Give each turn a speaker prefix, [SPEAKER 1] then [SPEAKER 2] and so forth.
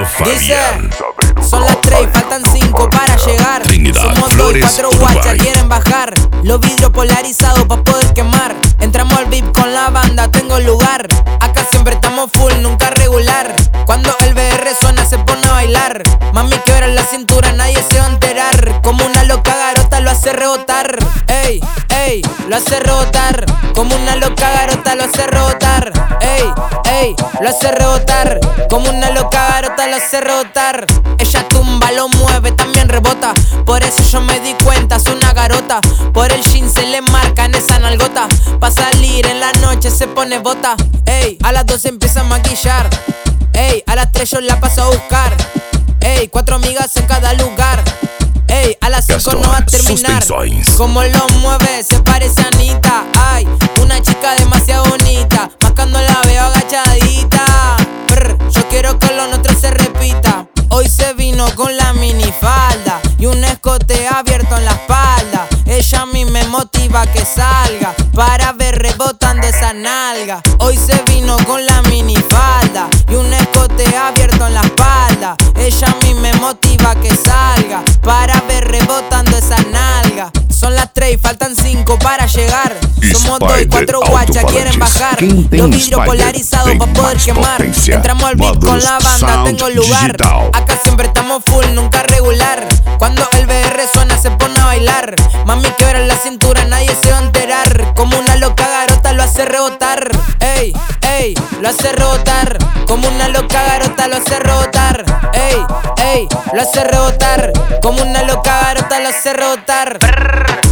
[SPEAKER 1] Dice, son las 3 y faltan 5 para llegar.
[SPEAKER 2] Trinidad,
[SPEAKER 1] Somos 2 y
[SPEAKER 2] Flores,
[SPEAKER 1] 4
[SPEAKER 2] Uruguay.
[SPEAKER 1] guachas quieren bajar. Los vidrios polarizados pa' poder quemar. Entramos al VIP con la banda, tengo lugar. Acá siempre estamos full, nunca regular. Cuando el BR suena se pone a bailar. Mami quebra la cintura, nadie se va a enterar. Como una loca garota lo hace rebotar. Ey, ey, lo hace rebotar. Como una loca garota lo hace rebotar. Ey, ey, lo hace rebotar. Como una loca garota lo hace rebotar. Ella tumba, lo mueve, también rebota. Por eso yo me di cuenta, es una garota. Por el jean se le marca en esa nalgota. Pa' salir en la noche se pone bota. Ey, a las 12 empieza a maquillar. Ey, a las 3 yo la paso a buscar. Ey, 4 amigas en cada lugar. Ey, a las 5 no va a terminar. Como lo mueve, se parece a Anita. Ay, una chica demasiado bonita. Más cuando la veo agachadita. Yo quiero que lo nuestro se repita. Hoy se vino con la minifalda y un escote abierto en la espalda. Ella a mí me motiva a que salga para ver rebotando esa nalga. Hoy se vino con la minifalda y un escote abierto en la espalda. Ella a mí me motiva a que salga para ver rebotando esa nalga. Son las 3 y faltan 5 para llegar. Somos 2 y 4 guachas quieren bajar. Los vidrios polarizados pa' poder quemar. Entramos al beat con la banda, tengo lugar. Acá siempre estamos full, nunca regular. Cuando el BR suena se pone a bailar. Mami quebra la cintura, nadie se va a enterar. Como una loca garota lo hace rebotar. Ey, ey, lo hace rebotar. Como una loca garota lo hace rebotar. Ey, ey, lo hace rebotar. Como una loca garota lo hace rebotar.